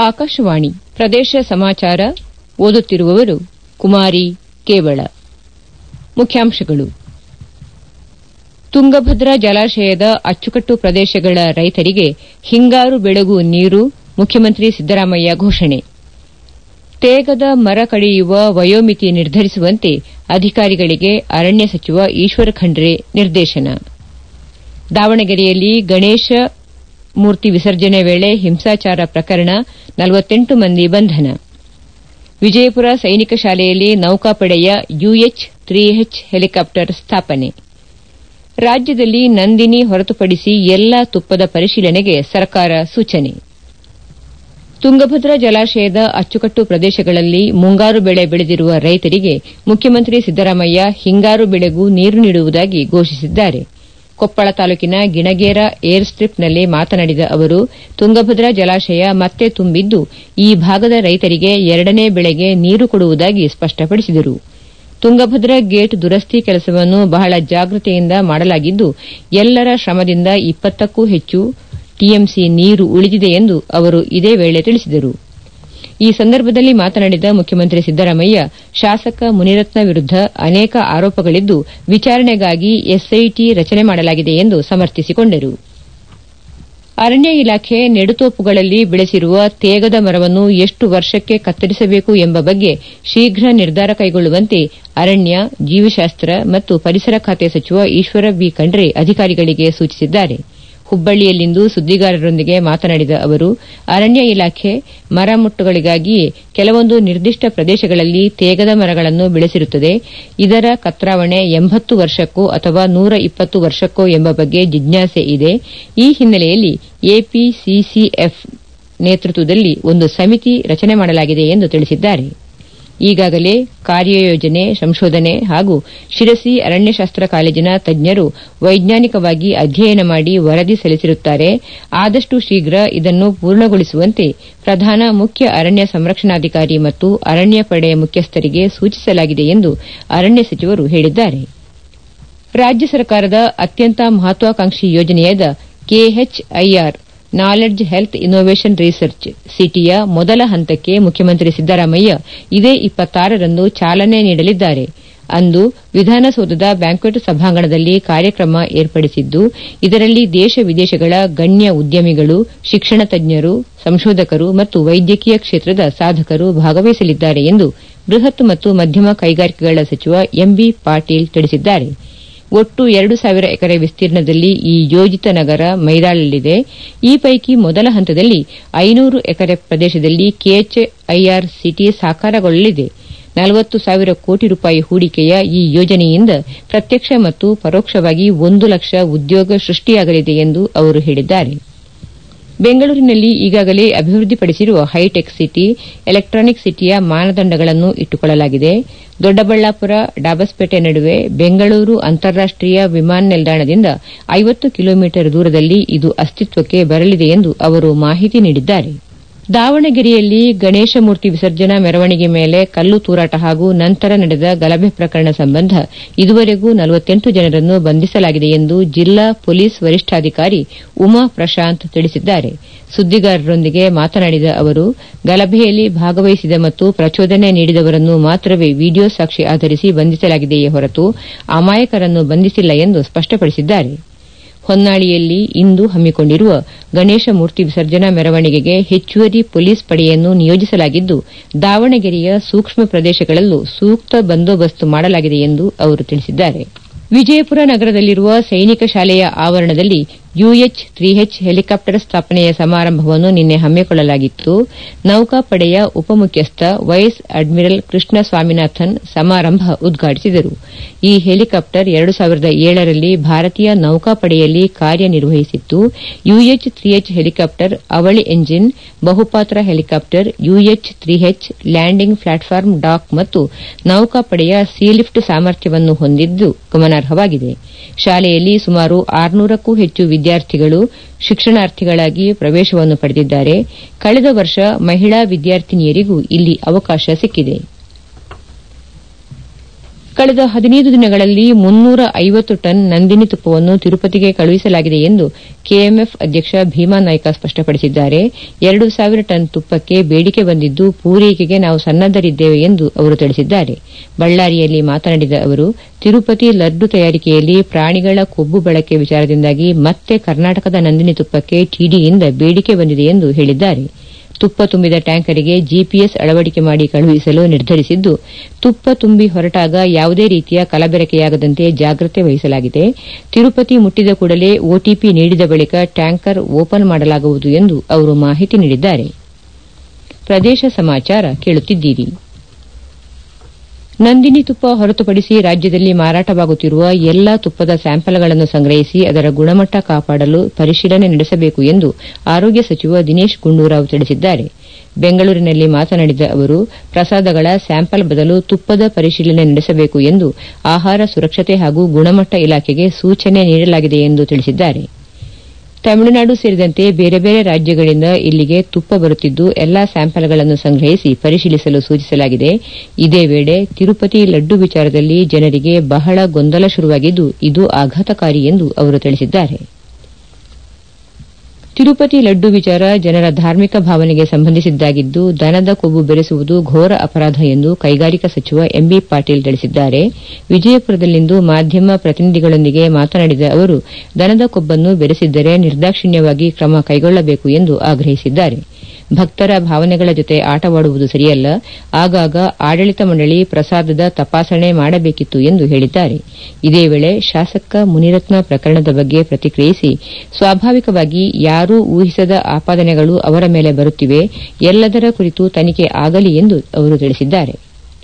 ಆಕಾಶವಾಣಿ ಪ್ರದೇಶ ಸಮಾಚಾರ ಓದುತ್ತಿರುವವರು ಕುಮಾರಿ ಕೇವಳ. ಮುಖ್ಯಾಂಶಗಳು. ತುಂಗಭದ್ರಾ ಜಲಾಶಯದ ಅಚ್ಚುಕಟ್ಟು ಪ್ರದೇಶಗಳ ರೈತರಿಗೆ ಹಿಂಗಾರು ಬೆಳೆಗೂ ನೀರು, ಮುಖ್ಯಮಂತ್ರಿ ಸಿದ್ದರಾಮಯ್ಯ ಘೋಷಣೆ. ತೇಗದ ಮರ ಕಡಿಯುವ ವಯೋಮಿತಿ ನಿರ್ಧರಿಸುವಂತೆ ಅಧಿಕಾರಿಗಳಿಗೆ ಅರಣ್ಯ ಸಚಿವ ಈಶ್ವರ ಖಂಡ್ರೆ ನಿರ್ದೇಶನ. ದಾವಣಗೆರೆಯಲ್ಲಿ ಗಣೇಶ ಮೂರ್ತಿ ವಿಸರ್ಜನೆ ವೇಳೆ ಹಿಂಸಾಚಾರ ಪ್ರಕರಣ, 48 ಮಂದಿ ಬಂಧನ. ವಿಜಯಪುರ ಸೈನಿಕ ಶಾಲೆಯಲ್ಲಿ ನೌಕಾಪಡೆಯ UH-3H ಹೆಲಿಕಾಪ್ಟರ್ ಸ್ಥಾಪನೆ. ರಾಜ್ಯದಲ್ಲಿ ನಂದಿನಿ ಹೊರತುಪಡಿಸಿ ಎಲ್ಲಾ ತುಪ್ಪದ ಪರಿಶೀಲನೆಗೆ ಸರ್ಕಾರ ಸೂಚನೆ. ತುಂಗಭದ್ರಾ ಜಲಾಶಯದ ಅಚ್ಚುಕಟ್ಟು ಪ್ರದೇಶಗಳಲ್ಲಿ ಮುಂಗಾರು ಬೆಳೆ ಬೆಳೆದಿರುವ ರೈತರಿಗೆ ಮುಖ್ಯಮಂತ್ರಿ ಸಿದ್ದರಾಮಯ್ಯ ಹಿಂಗಾರು ಬೆಳೆಗೂ ನೀರು ನೀಡುವುದಾಗಿ ಘೋಷಿಸಿದ್ದಾರೆ. ಕೊಪ್ಪಳ ತಾಲೂಕಿನ ಗಿಣಗೇರ ಏರ್ ಸ್ಟ್ರಿಪ್ನಲ್ಲಿ ಮಾತನಾಡಿದ ಅವರು, ತುಂಗಭದ್ರಾ ಜಲಾಶಯ ಮತ್ತೆ ತುಂಬಿದ್ದು ಈ ಭಾಗದ ರೈತರಿಗೆ 2ನೇ ಬೆಳೆಗೆ ನೀರು ಕೊಡುವುದಾಗಿ ಸ್ಪಷ್ಟಪಡಿಸಿದರು. ತುಂಗಭದ್ರಾ ಗೇಟ್ ದುರಸ್ತಿ ಕೆಲಸವನ್ನು ಬಹಳ ಜಾಗೃತೆಯಿಂದ ಮಾಡಲಾಗಿದ್ದು, ಎಲ್ಲರ ಶ್ರಮದಿಂದ 20ಕ್ಕೂ ಹೆಚ್ಚು ಟಿಎಂಸಿ ನೀರು ಉಳಿದಿದೆ ಎಂದು ಅವರು ಇದೇ ವೇಳೆ ತಿಳಿಸಿದರು. ಈ ಸಂದರ್ಭದಲ್ಲಿ ಮಾತನಾಡಿದ ಮುಖ್ಯಮಂತ್ರಿ ಸಿದ್ದರಾಮಯ್ಯ, ಶಾಸಕ ಮುನಿರತ್ನ ವಿರುದ್ದ ಅನೇಕ ಆರೋಪಗಳಿದ್ದು ವಿಚಾರಣೆಗಾಗಿ ಎಸ್ಐಟಿ ರಚನೆ ಮಾಡಲಾಗಿದೆ ಎಂದು ಸಮರ್ಥಿಸಿಕೊಂಡರು. ಅರಣ್ಯ ಇಲಾಖೆ ನೆಡುತೋಪುಗಳಲ್ಲಿ ಬೆಳೆಸಿರುವ ತೇಗದ ಮರವನ್ನು ಎಷ್ಟು ವರ್ಷಕ್ಕೆ ಕತ್ತರಿಸಬೇಕು ಎಂಬ ಬಗ್ಗೆ ಶೀಘ್ರ ನಿರ್ಧಾರ ಕೈಗೊಳ್ಳುವಂತೆ ಅರಣ್ಯ, ಜೀವಿಶಾಸ್ತ್ರ ಮತ್ತು ಪರಿಸರ ಖಾತೆ ಸಚಿವ ಈಶ್ವರ ಬಿ ಖಂಡ್ರೆ ಅಧಿಕಾರಿಗಳಿಗೆ ಸೂಚಿಸಿದ್ದಾರೆ. ಹುಬ್ಬಳ್ಳಿಯಲ್ಲಿಂದು ಸುದ್ದಿಗಾರರೊಂದಿಗೆ ಮಾತನಾಡಿದ ಅವರು, ಅರಣ್ಯ ಇಲಾಖೆ ಮರಮುಟ್ಟುಗಳಿಗಾಗಿಯೇ ಕೆಲವೊಂದು ನಿರ್ದಿಷ್ಟ ಪ್ರದೇಶಗಳಲ್ಲಿ ತೇಗದ ಮರಗಳನ್ನು ಬೆಳೆಸಿರುತ್ತದೆ. ಇದರ ಕತ್ರಾವಣೆ 80 ವರ್ಷಕ್ಕೋ ಅಥವಾ 120 ವರ್ಷಕ್ಕೋ ಎಂಬ ಬಗ್ಗೆ ಜಿಜ್ಞಾಸೆ ಇದೆ. ಈ ಹಿನ್ನೆಲೆಯಲ್ಲಿ ಎಪಿಸಿಸಿಎಫ್ ನೇತೃತ್ವದಲ್ಲಿ ಒಂದು ಸಮಿತಿ ರಚನೆ ಮಾಡಲಾಗಿದೆ ಎಂದು ತಿಳಿಸಿದ್ದಾರೆ. ಈಗಾಗಲೇ ಕಾರ್ಯಯೋಜನೆ, ಸಂಶೋಧನೆ ಹಾಗೂ ಶಿರಸಿ ಅರಣ್ಯಶಾಸ್ತ್ರ ಕಾಲೇಜಿನ ತಜ್ಞರು ವೈಜ್ಞಾನಿಕವಾಗಿ ಅಧ್ಯಯನ ಮಾಡಿ ವರದಿ ಸಲ್ಲಿಸಿರುತ್ತಾರೆ. ಆದಷ್ಟು ಶೀಘ್ರ ಇದನ್ನು ಪೂರ್ಣಗೊಳಿಸುವಂತೆ ಪ್ರಧಾನ ಮುಖ್ಯ ಅರಣ್ಯ ಸಂರಕ್ಷಣಾಧಿಕಾರಿ ಮತ್ತು ಅರಣ್ಯ ಪಡೆ ಮುಖ್ಯಸ್ಥರಿಗೆ ಸೂಚಿಸಲಾಗಿದೆ ಎಂದು ಅರಣ್ಯ ಸಚಿವರು ಹೇಳಿದ್ದಾರೆ. ರಾಜ್ಯ ಸರ್ಕಾರದ ಅತ್ಯಂತ ಮಹತ್ವಾಕಾಂಕ್ಷಿ ಯೋಜನೆಯಾದ KHIR knowledge health innovation research ಸಿಟಿಯ ಮೊದಲ ಹಂತಕ್ಕೆ ಮುಖ್ಯಮಂತ್ರಿ ಸಿದ್ದರಾಮಯ್ಯ ಇದೇ 26ರಂದು ಚಾಲನೆ ನೀಡಲಿದ್ದಾರೆ. ಅಂದು ವಿಧಾನಸೌಧದ ಬ್ಯಾಂಕ್ವೆಟ್ ಸಭಾಂಗಣದಲ್ಲಿ ಕಾರ್ಯಕ್ರಮ ಏರ್ಪಡಿಸಿದ್ದು, ಇದರಲ್ಲಿ ದೇಶ ವಿದೇಶಗಳ ಗಣ್ಯ ಉದ್ಯಮಿಗಳು, ಶಿಕ್ಷಣ ತಜ್ಞರು, ಸಂಶೋಧಕರು ಮತ್ತು ವೈದ್ಯಕೀಯ ಕ್ಷೇತ್ರದ ಸಾಧಕರು ಭಾಗವಹಿಸಲಿದ್ದಾರೆ ಎಂದು ಬೃಹತ್ ಮತ್ತು ಮಧ್ಯಮ ಕೈಗಾರಿಕೆಗಳ ಸಚಿವ ಎಂಬಿ ಪಾಟೀಲ್ ತಿಳಿಸಿದ್ದಾರೆ. ಒಟ್ಟು 2,000 ಎಕರೆ ವಿಸ್ತೀರ್ಣದಲ್ಲಿ ಈ ಯೋಜಿತ ನಗರ ಮೈದಾಳಲಿದೆ. ಈ ಪೈಕಿ ಮೊದಲ ಹಂತದಲ್ಲಿ 500 ಎಕರೆ ಪ್ರದೇಶದಲ್ಲಿ KHIR ಸಿಟಿ ಸಾಕಾರಗೊಳ್ಳಲಿದೆ. 40,000 ಕೋಟಿ ರೂಪಾಯಿ ಹೂಡಿಕೆಯ ಈ ಯೋಜನೆಯಿಂದ ಪ್ರತ್ಯಕ್ಷ ಮತ್ತು ಪರೋಕ್ಷವಾಗಿ 1 ಲಕ್ಷ ಉದ್ಯೋಗ ಸೃಷ್ಟಿಯಾಗಲಿದೆ ಎಂದು ಅವರು ಹೇಳಿದ್ದಾರೆ. ಬೆಂಗಳೂರಿನಲ್ಲಿ ಈಗಾಗಲೇ ಅಭಿವೃದ್ಧಿಪಡಿಸಿರುವ ಹೈಟೆಕ್ ಸಿಟಿ, ಎಲೆಕ್ಟ್ರಾನಿಕ್ ಸಿಟಿಯ ಮಾನದಂಡಗಳನ್ನು ಇಟ್ಟುಕೊಳ್ಳಲಾಗಿದೆ. ದೊಡ್ಡಬಳ್ಳಾಪುರ ಡಾಬಸ್ಪೇಟೆ ನಡುವೆ ಬೆಂಗಳೂರು ಅಂತಾರಾಷ್ಟೀಯ ವಿಮಾನ ನಿಲ್ದಾಣದಿಂದ 50 ಕಿಲೋಮೀಟರ್ ದೂರದಲ್ಲಿ ಇದು ಅಸ್ತಿತ್ವಕ್ಕೆ ಬರಲಿದೆ ಎಂದು ಅವರು ಮಾಹಿತಿ ನೀಡಿದ್ದಾರೆ. ದಾವಣಗೆರೆಯಲ್ಲಿ ಗಣೇಶ ಮೂರ್ತಿ ವಿಸರ್ಜನಾ ಮೆರವಣಿಗೆ ಮೇಲೆ ಕಲ್ಲು ತೂರಾಟ ಹಾಗೂ ನಂತರ ನಡೆದ ಗಲಭೆ ಪ್ರಕರಣ ಸಂಬಂಧ ಇದುವರೆಗೂ 48 ಜನರನ್ನು ಬಂಧಿಸಲಾಗಿದೆ ಎಂದು ಜಿಲ್ಲಾ ಪೊಲೀಸ್ ವರಿಷ್ಠಾಧಿಕಾರಿ ಉಮಾ ಪ್ರಶಾಂತ್ ತಿಳಿಸಿದ್ದಾರೆ. ಸುದ್ದಿಗಾರರೊಂದಿಗೆ ಮಾತನಾಡಿದ ಅವರು, ಗಲಭೆಯಲ್ಲಿ ಭಾಗವಹಿಸಿದ ಮತ್ತು ಪ್ರಚೋದನೆ ನೀಡಿದವರನ್ನು ಮಾತ್ರವೇ ವಿಡಿಯೋ ಸಾಕ್ಷಿ ಆಧರಿಸಿ ಬಂಧಿಸಲಾಗಿದೆಯೇ ಹೊರತು ಅಮಾಯಕರನ್ನು ಬಂಧಿಸಿಲ್ಲ ಎಂದು ಸ್ಪಷ್ಟಪಡಿಸಿದ್ದಾರೆ. ಹೊನ್ನಾಳಿಯಲ್ಲಿ ಇಂದು ಹಮ್ಮಿಕೊಂಡಿರುವ ಗಣೇಶ ಮೂರ್ತಿ ವಿಸರ್ಜನಾ ಮೆರವಣಿಗೆಗೆ ಹೆಚ್ಚುವರಿ ಪೊಲೀಸ್ ಪಡೆಯನ್ನು ನಿಯೋಜಿಸಲಾಗಿದ್ದು, ದಾವಣಗೆರೆಯ ಸೂಕ್ಷ್ಮ ಪ್ರದೇಶಗಳಲ್ಲೂ ಸೂಕ್ತ ಬಂದೋಬಸ್ತ್ ಮಾಡಲಾಗಿದೆ ಎಂದು ಅವರು ತಿಳಿಸಿದ್ದಾರೆ. ವಿಜಯಪುರ ನಗರದಲ್ಲಿರುವ ಸೈನಿಕ ಶಾಲೆಯ ಆವರಣದಲ್ಲಿ UH-3H ಹೆಲಿಕಾಪ್ಟರ್ ಸ್ಥಾಪನೆಯ ಸಮಾರಂಭವನ್ನು ನಿನ್ನೆ ಹಮ್ಮಿಕೊಳ್ಳಲಾಗಿತ್ತು. ನೌಕಾಪಡೆಯ ಉಪಮುಖ್ಯಸ್ಥ ವೈಸ್ ಅಡ್ಮಿರಲ್ ಕೃಷ್ಣ ಸ್ವಾಮಿನಾಥನ್ ಸಮಾರಂಭ ಉದ್ಘಾಟಿಸಿದರು. ಈ ಹೆಲಿಕಾಪ್ಟರ್ 2007ರಲ್ಲಿ ಭಾರತೀಯ ನೌಕಾಪಡೆಯಲ್ಲಿ ಕಾರ್ಯನಿರ್ವಹಿಸಿತ್ತು. UH-3H ಹೆಲಿಕಾಪ್ಟರ್ ಅವಳಿ ಎಂಜಿನ್, ಬಹುಪಾತ್ರ helicopter, UH-3H landing platform, dock ಮತ್ತು ನೌಕಾಪಡೆಯ ಸೀಲಿಫ್ಟ್ ಸಾಮರ್ಥ್ಯವನ್ನು ಹೊಂದಿದ್ದು ಗಮನಾರ್ಹವಾಗಿದೆ. ಶಾಲೆಯಲ್ಲಿ ಸುಮಾರು 600ಕ್ಕೂ ಹೆಚ್ಚು ವಿದ್ಯಾರ್ಥಿಗಳು ಶಿಕ್ಷಣಾರ್ಥಿಗಳಾಗಿ ಪ್ರವೇಶವನ್ನು ಪಡೆದಿದ್ದಾರೆ. ಕಳೆದ ವರ್ಷ ಮಹಿಳಾ ವಿದ್ಯಾರ್ಥಿನಿಯರಿಗೂ ಇಲ್ಲಿ ಅವಕಾಶ ಸಿಕ್ಕಿದೆ. ಕಳೆದ 15 ದಿನಗಳಲ್ಲಿ 350 ಟನ್ ನಂದಿನಿ ತುಪ್ಪವನ್ನು ತಿರುಪತಿಗೆ ಕಳುಹಿಸಲಾಗಿದೆ ಎಂದು ಕೆಎಂಎಫ್ ಅಧ್ಯಕ್ಷ ಭೀಮಾ ನಾಯ್ಕ ಸ್ಪಷ್ಟಪಡಿಸಿದ್ದಾರೆ. 2,000 ಟನ್ ತುಪ್ಪಕ್ಕೆ ಬೇಡಿಕೆ ಬಂದಿದ್ದು ಪೂರೈಕೆಗೆ ನಾವು ಸನ್ನದ್ದರಿದ್ದೇವೆ ಎಂದು ಅವರು ತಿಳಿಸಿದ್ದಾರೆ. ಬಳ್ಳಾರಿಯಲ್ಲಿ ಮಾತನಾಡಿದ ಅವರು, ತಿರುಪತಿ ಲಡ್ಡು ತಯಾರಿಕೆಯಲ್ಲಿ ಪ್ರಾಣಿಗಳ ಕೊಬ್ಬು ಬಳಕೆ ವಿಚಾರದಿಂದಾಗಿ ಮತ್ತೆ ಕರ್ನಾಟಕದ ನಂದಿನಿ ತುಪ್ಪಕ್ಕೆ ಟಿಡಿಯಿಂದ ಬೇಡಿಕೆ ಬಂದಿದೆ ಎಂದು ಹೇಳಿದ್ದಾರೆ. ತುಪ್ಪ ತುಂಬಿದ ಟ್ಯಾಂಕರಿಗೆ ಜಿಪಿಎಸ್ ಅಳವಡಿಕೆ ಮಾಡಿ ಕಳುಹಿಸಲು ನಿರ್ಧರಿಸಿದ್ದು, ತುಪ್ಪ ತುಂಬಿ ಹೊರಟಾಗ ಯಾವುದೇ ರೀತಿಯ ಕಲಬೆರಕೆಯಾಗದಂತೆ ಜಾಗ್ರತೆ ವಹಿಸಲಾಗಿದೆ. ತಿರುಪತಿ ಮುಟ್ಟಿದ ಕೂಡಲೇ ಒಟಿಪಿ ನೀಡಿದ ಬಳಿಕ ಟ್ಯಾಂಕರ್ ಓಪನ್ ಮಾಡಲಾಗುವುದು ಎಂದು ಅವರು ಮಾಹಿತಿ ನೀಡಿದ್ದಾರೆ. ಪ್ರದೇಶ ಸಮಾಚಾರ ಕೇಳುತ್ತಿದ್ದೀರಿ. ನಂದಿನಿ ತುಪ್ಪ ಹೊರತುಪಡಿಸಿ ರಾಜ್ಯದಲ್ಲಿ ಮಾರಾಟವಾಗುತ್ತಿರುವ ಎಲ್ಲಾ ತುಪ್ಪದ ಸ್ಯಾಂಪಲ್ಗಳನ್ನು ಸಂಗ್ರಹಿಸಿ ಅದರ ಗುಣಮಟ್ಟ ಕಾಪಾಡಲು ಪರಿಶೀಲನೆ ನಡೆಸಬೇಕು ಎಂದು ಆರೋಗ್ಯ ಸಚಿವ ದಿನೇಶ್ ಗುಂಡೂರಾವ್ ತಿಳಿಸಿದ್ದಾರೆ. ಬೆಂಗಳೂರಿನಲ್ಲಿ ಮಾತನಾಡಿದ ಅವರು, ಪ್ರಸಾದಗಳ ಸ್ಯಾಂಪಲ್ ಬದಲು ತುಪ್ಪದ ಪರಿಶೀಲನೆ ನಡೆಸಬೇಕು ಎಂದು ಆಹಾರ ಸುರಕ್ಷತೆ ಹಾಗೂ ಗುಣಮಟ್ಟ ಇಲಾಖೆಗೆ ಸೂಚನೆ ನೀಡಲಾಗಿದೆ ಎಂದು ತಿಳಿಸಿದ್ದಾರೆ. ತಮಿಳುನಾಡು ಸೇರಿದಂತೆ ಬೇರೆ ಬೇರೆ ರಾಜ್ಯಗಳಿಂದ ಇಲ್ಲಿಗೆ ತುಪ್ಪ ಬರುತ್ತಿದ್ದು ಎಲ್ಲಾ ಸ್ಯಾಂಪಲ್ಗಳನ್ನು ಸಂಗ್ರಹಿಸಿ ಪರಿಶೀಲಿಸಲು ಸೂಚಿಸಲಾಗಿದೆ. ಇದೇ ವೇಳೆ ತಿರುಪತಿ ಲಡ್ಡು ವಿಚಾರದಲ್ಲಿ ಜನರಿಗೆ ಬಹಳ ಗೊಂದಲ ಶುರುವಾಗಿದ್ದು, ಇದು ಆಘಾತಕಾರಿ ಎಂದು ಅವರು ತಿಳಿಸಿದ್ದಾರೆ. ತಿರುಪತಿ ಲಡ್ಡು ವಿಚಾರ ಜನರ ಧಾರ್ಮಿಕ ಭಾವನೆಗೆ ಸಂಬಂಧಿಸಿದ್ದಾಗಿದ್ದು, ದನದ ಕೊಬ್ಬು ಬೆರೆಸುವುದು ಘೋರ ಅಪರಾಧ ಎಂದು ಕೈಗಾರಿಕಾ ಸಚಿವ ಎಂಬಿ ಪಾಟೀಲ್ ತಿಳಿಸಿದ್ದಾರೆ. ವಿಜಯಪುರದಲ್ಲಿಂದು ಮಾಧ್ಯಮ ಪ್ರತಿನಿಧಿಗಳೊಂದಿಗೆ ಮಾತನಾಡಿದ ಅವರು, ದನದ ಕೊಬ್ಬನ್ನು ಬೆರೆಸಿದ್ದರೆ ನಿರ್ದಾಕ್ಷಿಣ್ಯವಾಗಿ ಕ್ರಮ ಕೈಗೊಳ್ಳಬೇಕು ಎಂದು ಆಗ್ರಹಿಸಿದ್ದಾರೆ. ಭಕ್ತರ ಭಾವನೆಗಳ ಜೊತೆ ಆಟವಾಡುವುದು ಸರಿಯಲ್ಲ. ಆಗಾಗ ಆಡಳಿತ ಮಂಡಳಿ ಪ್ರಸಾದದ ತಪಾಸಣೆ ಮಾಡಬೇಕಿತ್ತು ಎಂದು ಹೇಳಿದ್ದಾರೆ. ಇದೇ ವೇಳೆ ಶಾಸಕ ಮುನಿರತ್ನ ಪ್ರಕರಣದ ಬಗ್ಗೆ ಪ್ರತಿಕ್ರಿಯಿಸಿ, ಸ್ವಾಭಾವಿಕವಾಗಿ ಯಾರೂ ಊಹಿಸದ ಆಪಾದನೆಗಳು ಅವರ ಮೇಲೆ ಬರುತ್ತಿವೆ. ಎಲ್ಲದರ ಕುರಿತು ತನಿಖೆ ಆಗಲಿ ಎಂದು ಅವರು ತಿಳಿಸಿದ್ದಾರೆ.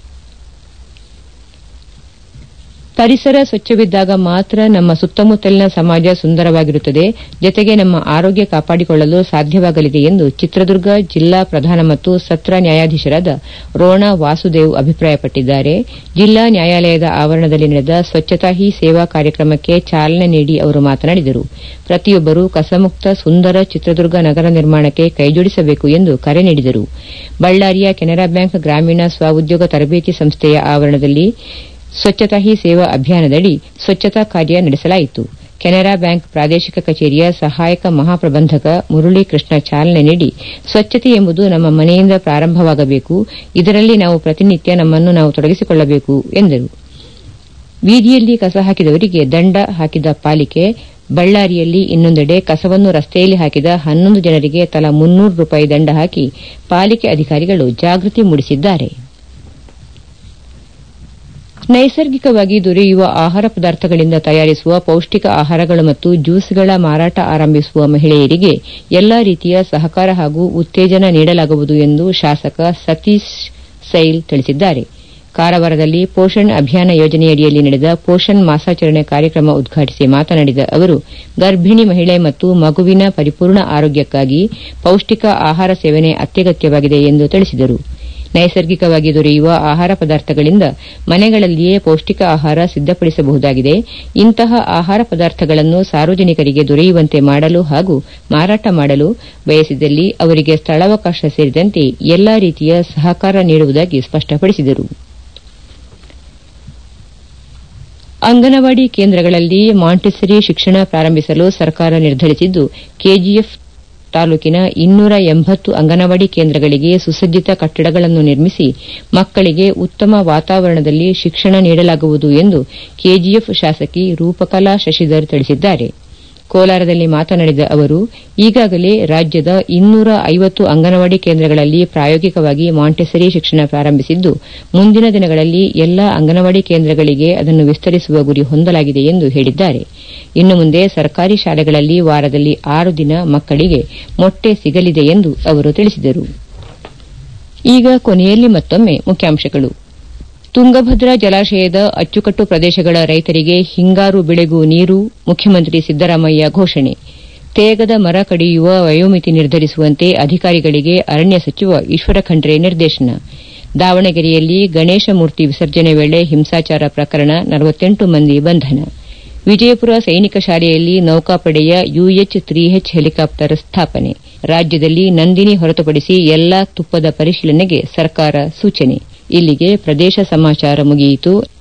ಪರಿಸರ ಸ್ವಚ್ಛವಿದ್ದಾಗ ಮಾತ್ರ ನಮ್ಮ ಸುತ್ತಮುತ್ತಲಿನ ಸಮಾಜ ಸುಂದರವಾಗಿರುತ್ತದೆ, ಜತೆಗೆ ನಮ್ಮ ಆರೋಗ್ಯ ಕಾಪಾಡಿಕೊಳ್ಳಲು ಸಾಧ್ಯವಾಗಲಿದೆ ಎಂದು ಚಿತ್ರದುರ್ಗ ಜಿಲ್ಲಾ ಪ್ರಧಾನ ಮತ್ತು ಸತ್ರ ನ್ಯಾಯಾಧೀಶರಾದ ರೋಣ ವಾಸುದೇವ್ ಅಭಿಪ್ರಾಯಪಟ್ಟಿದ್ದಾರೆ. ಜಿಲ್ಲಾ ನ್ಯಾಯಾಲಯದ ಆವರಣದಲ್ಲಿ ನಡೆದ ಸ್ವಚ್ಛತಾ ಹಿ ಸೇವಾ ಕಾರ್ಯಕ್ರಮಕ್ಕೆ ಚಾಲನೆ ನೀಡಿ ಅವರು ಮಾತನಾಡಿದರು. ಪ್ರತಿಯೊಬ್ಬರೂ ಕಸಮುಕ್ತ ಸುಂದರ ಚಿತ್ರದುರ್ಗ ನಗರ ನಿರ್ಮಾಣಕ್ಕೆ ಕೈಜೋಡಿಸಬೇಕು ಎಂದು ಕರೆ ನೀಡಿದರು. ಬಳ್ಳಾರಿಯ ಕೆನರಾ ಬ್ಯಾಂಕ್ ಗ್ರಾಮೀಣ ಸ್ವಉದ್ಯೋಗ ತರಬೇತಿ ಸಂಸ್ಥೆಯ ಆವರಣದಲ್ಲಿ ಸ್ವಚ್ಛತಾ ಹಿ ಸೇವಾ ಅಭಿಯಾನದಡಿ ಸ್ವಚ್ಛತಾ ಕಾರ್ಯ ನಡೆಸಲಾಯಿತು. ಕೆನರಾ ಬ್ಯಾಂಕ್ ಪ್ರಾದೇಶಿಕ ಕಚೇರಿಯ ಸಹಾಯಕ ಮಹಾಪ್ರಬಂಧಕ ಮುರಳಿ ಕೃಷ್ಣ ಚಾಲನೆ ನೀಡಿ, ಸ್ವಚ್ಛತೆ ಎಂಬುದು ನಮ್ಮ ಮನೆಯಿಂದ ಪ್ರಾರಂಭವಾಗಬೇಕು, ಇದರಲ್ಲಿ ನಾವು ಪ್ರತಿನಿತ್ಯ ನಮ್ಮನ್ನು ನಾವು ತೊಡಗಿಸಿಕೊಳ್ಳಬೇಕು ಎಂದರು. ಬೀದಿಯಲ್ಲಿ ಕಸ ಹಾಕಿದವರಿಗೆ ದಂಡ ಹಾಕಿದ ಪಾಲಿಕೆ. ಬಳ್ಳಾರಿಯಲ್ಲಿ ಇನ್ನೊಂದೆಡೆ ಕಸವನ್ನು ರಸ್ತೆಯಲ್ಲಿ ಹಾಕಿದ 11 ಜನರಿಗೆ ತಲಾ ₹300 ದಂಡ ಹಾಕಿ ಪಾಲಿಕೆ ಅಧಿಕಾರಿಗಳು ಜಾಗೃತಿ ಮೂಡಿಸಿದ್ದಾರೆ. ನೈಸರ್ಗಿಕವಾಗಿ ದೊರೆಯುವ ಆಹಾರ ಪದಾರ್ಥಗಳಿಂದ ತಯಾರಿಸುವ ಪೌಷ್ಟಿಕ ಆಹಾರಗಳು ಮತ್ತು ಜ್ಯೂಸ್ಗಳ ಮಾರಾಟ ಆರಂಭಿಸುವ ಮಹಿಳೆಯರಿಗೆ ಎಲ್ಲಾ ರೀತಿಯ ಸಹಕಾರ ಹಾಗೂ ಉತ್ತೇಜನ ನೀಡಲಾಗುವುದು ಎಂದು ಶಾಸಕ ಸತೀಶ್ ಸೈಲ್ ತಿಳಿಸಿದ್ದಾರೆ. ಕಾರವಾರದಲ್ಲಿ ಪೋಷಣ್ ಅಭಿಯಾನ ಯೋಜನೆಯಡಿಯಲ್ಲಿ ನಡೆದ ಪೋಷಣ್ ಮಾಸಾಚರಣೆ ಕಾರ್ಯಕ್ರಮ ಉದ್ಘಾಟಿಸಿ ಮಾತನಾಡಿದ ಅವರು, ಗರ್ಭಿಣಿ ಮಹಿಳೆ ಮತ್ತು ಮಗುವಿನ ಪರಿಪೂರ್ಣ ಆರೋಗ್ಯಕ್ಕಾಗಿ ಪೌಷ್ಟಿಕ ಆಹಾರ ಸೇವನೆ ಅತ್ಯಗತ್ಯವಾಗಿದೆ ಎಂದು ತಿಳಿಸಿದರು. ನೈಸರ್ಗಿಕವಾಗಿ ದೊರೆಯುವ ಆಹಾರ ಪದಾರ್ಥಗಳಿಂದ ಮನೆಗಳಲ್ಲಿಯೇ ಪೌಷ್ಟಿಕ ಆಹಾರ ಸಿದ್ದಪಡಿಸಬಹುದಾಗಿದೆ. ಇಂತಹ ಆಹಾರ ಪದಾರ್ಥಗಳನ್ನು ಸಾರ್ವಜನಿಕರಿಗೆ ದೊರೆಯುವಂತೆ ಮಾಡಲು ಹಾಗೂ ಮಾರಾಟ ಮಾಡಲು ಬಯಸಿದಲ್ಲಿ ಅವರಿಗೆ ಸ್ಥಳಾವಕಾಶ ಸೇರಿದಂತೆ ಎಲ್ಲಾ ರೀತಿಯ ಸಹಕಾರ ನೀಡುವುದಾಗಿ ಸ್ಪಷ್ಟಪಡಿಸಿದರು. ಅಂಗನವಾಡಿ ಕೇಂದ್ರಗಳಲ್ಲಿ ಮಾಂಟೆಸರಿ ಶಿಕ್ಷಣ ಪ್ರಾರಂಭಿಸಲು ಸರ್ಕಾರ ನಿರ್ಧರಿಸಿದ್ದು, ಕೆಜಿಎಫ್ ತಾಲೂಕಿನ 280 ಅಂಗನವಾಡಿ ಕೇಂದ್ರಗಳಿಗೆ ಸುಸಜ್ಜಿತ ಕಟ್ಟಡಗಳನ್ನು ನಿರ್ಮಿಸಿ ಮಕ್ಕಳಿಗೆ ಉತ್ತಮ ವಾತಾವರಣದಲ್ಲಿ ಶಿಕ್ಷಣ ನೀಡಲಾಗುವುದು ಎಂದು ಕೆಜಿಎಫ್ ಶಾಸಕಿ ರೂಪಕಲಾ ಶಶಿಧರ್ ತಿಳಿಸಿದ್ದಾರೆ. ಕೋಲಾರದಲ್ಲಿ ಮಾತನಾಡಿದ ಅವರು, ಈಗಾಗಲೇ ರಾಜ್ಯದ 250 ಅಂಗನವಾಡಿ ಕೇಂದ್ರಗಳಲ್ಲಿ ಪ್ರಾಯೋಗಿಕವಾಗಿ ಮಾಂಟೆಸರಿ ಶಿಕ್ಷಣ ಪ್ರಾರಂಭಿಸಿದ್ದು, ಮುಂದಿನ ದಿನಗಳಲ್ಲಿ ಎಲ್ಲಾ ಅಂಗನವಾಡಿ ಕೇಂದ್ರಗಳಿಗೆ ಅದನ್ನು ವಿಸ್ತರಿಸುವ ಗುರಿ ಹೊಂದಲಾಗಿದೆ ಎಂದು ಹೇಳಿದ್ದಾರೆ. ಇನ್ನು ಮುಂದೆ ಸರ್ಕಾರಿ ಶಾಲೆಗಳಲ್ಲಿ ವಾರದಲ್ಲಿ 6 ದಿನ ಮಕ್ಕಳಿಗೆ ಮೊಟ್ಟೆ ಸಿಗಲಿದೆ ಎಂದು ಅವರು ತಿಳಿಸಿದರು. ಈಗ ಕೊನೆಯಲ್ಲಿ ಮತ್ತೊಮ್ಮೆ ಮುಖ್ಯಾಂಶಗಳು. ತುಂಗಭದ್ರಾ ಜಲಾಶಯದ ಅಚ್ಚುಕಟ್ಟು ಪ್ರದೇಶಗಳ ರೈತರಿಗೆ ಹಿಂಗಾರು ಬೆಳೆಗೂ ನೀರು, ಮುಖ್ಯಮಂತ್ರಿ ಸಿದ್ದರಾಮಯ್ಯ ಘೋಷಣೆ. ತೇಗದ ಮರ ಕಡಿಯುವ ವಯೋಮಿತಿ ನಿರ್ಧರಿಸುವಂತೆ ಅಧಿಕಾರಿಗಳಿಗೆ ಅರಣ್ಯ ಸಚಿವ ಈಶ್ವರ ಖಂಡ್ರೆ ನಿರ್ದೇಶನ. ದಾವಣಗೆರೆಯಲ್ಲಿ ಗಣೇಶ ಮೂರ್ತಿ ವಿಸರ್ಜನೆ ವೇಳೆ ಹಿಂಸಾಚಾರ ಪ್ರಕರಣ, 48 ಮಂದಿ ಬಂಧನ. ವಿಜಯಪುರ ಸೈನಿಕ ಶಾಲೆಯಲ್ಲಿ ನೌಕಾಪಡೆಯ UH-3H ಹೆಲಿಕಾಪ್ಟರ್ ಸ್ಥಾಪನೆ. ರಾಜ್ಯದಲ್ಲಿ ನಂದಿನಿ ಹೊರತುಪಡಿಸಿ ಎಲ್ಲಾ ತುಪ್ಪದ ಪರಿಶೀಲನೆಗೆ ಸರ್ಕಾರ ಸೂಚನೆ. ಇಲ್ಲಿಗೆ ಪ್ರದೇಶ ಸಮಾಚಾರ ಮುಗಿಯಿತು.